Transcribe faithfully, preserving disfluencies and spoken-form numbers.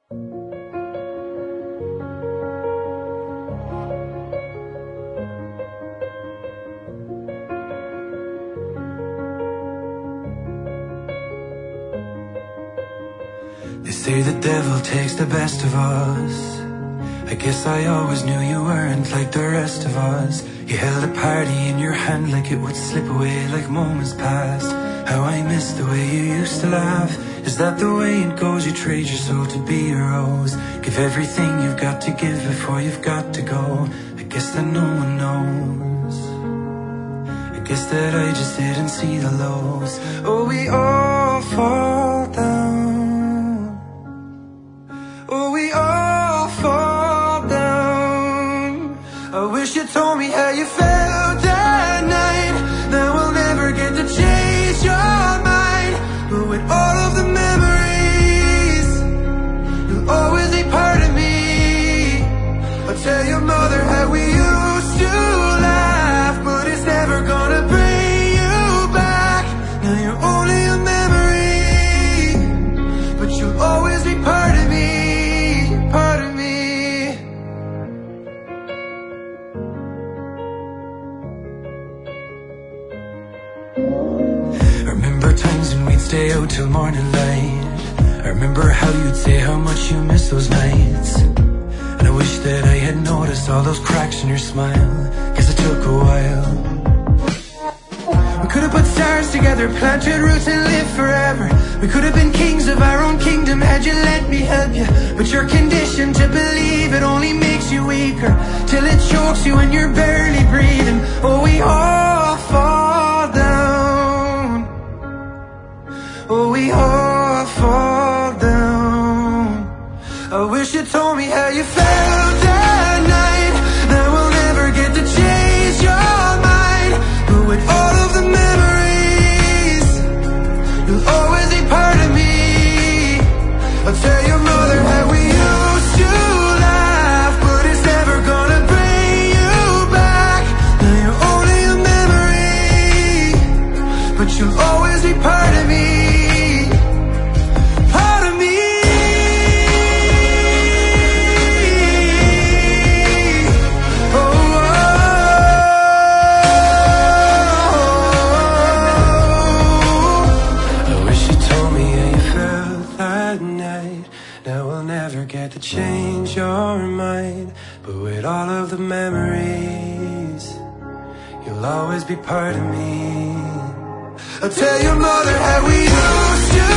They say the devil takes the best of us. I guess I always knew you weren't like the rest of us. You held a party in your hand like it would slip away like moments passed. How I miss the way you used to laugh. Is that the way it goes? You trade your soul to be a rose. Give everything you've got to give before you've got to go. I guess that no one knows. I guess that I just didn't see the lows. Oh, we all fall down. Oh, we all fall down. I wish you told me how you felt that night. Now we'll never get to change your mind. But with all of the memories, you'll always be part of me. I'll tell your mother how we used to laugh, but it's never gonna bring you back. Now you're only a memory, but you'll always be part of me. Part of me. I remember times when we'd stay out till morning light. I remember how you'd say how much you miss those nights. And I wish that I had noticed all those cracks in your smile, 'cause it took a while. We could have put stars together, planted roots and lived forever. We could have been kings of our own kingdom had you let me help you. But you're conditioned to believe it only makes you weaker, till it chokes you and you're barely breathing. Oh, we all fall down. Oh, we all fall down. I wish you told me how you felt that night. That we'll never get to change your mind. But with all of the memories, you'll always be part of me. I'll tell your mother how we used to laugh, but it's never gonna bring you back. Now you're only a memory, but you'll always be part of me. Part of me. Oh, oh. I wish you told me how you felt that night. Now we'll never get to change your mind, but with all of the memories, you'll always be part of me. I'll tell your mother how we used to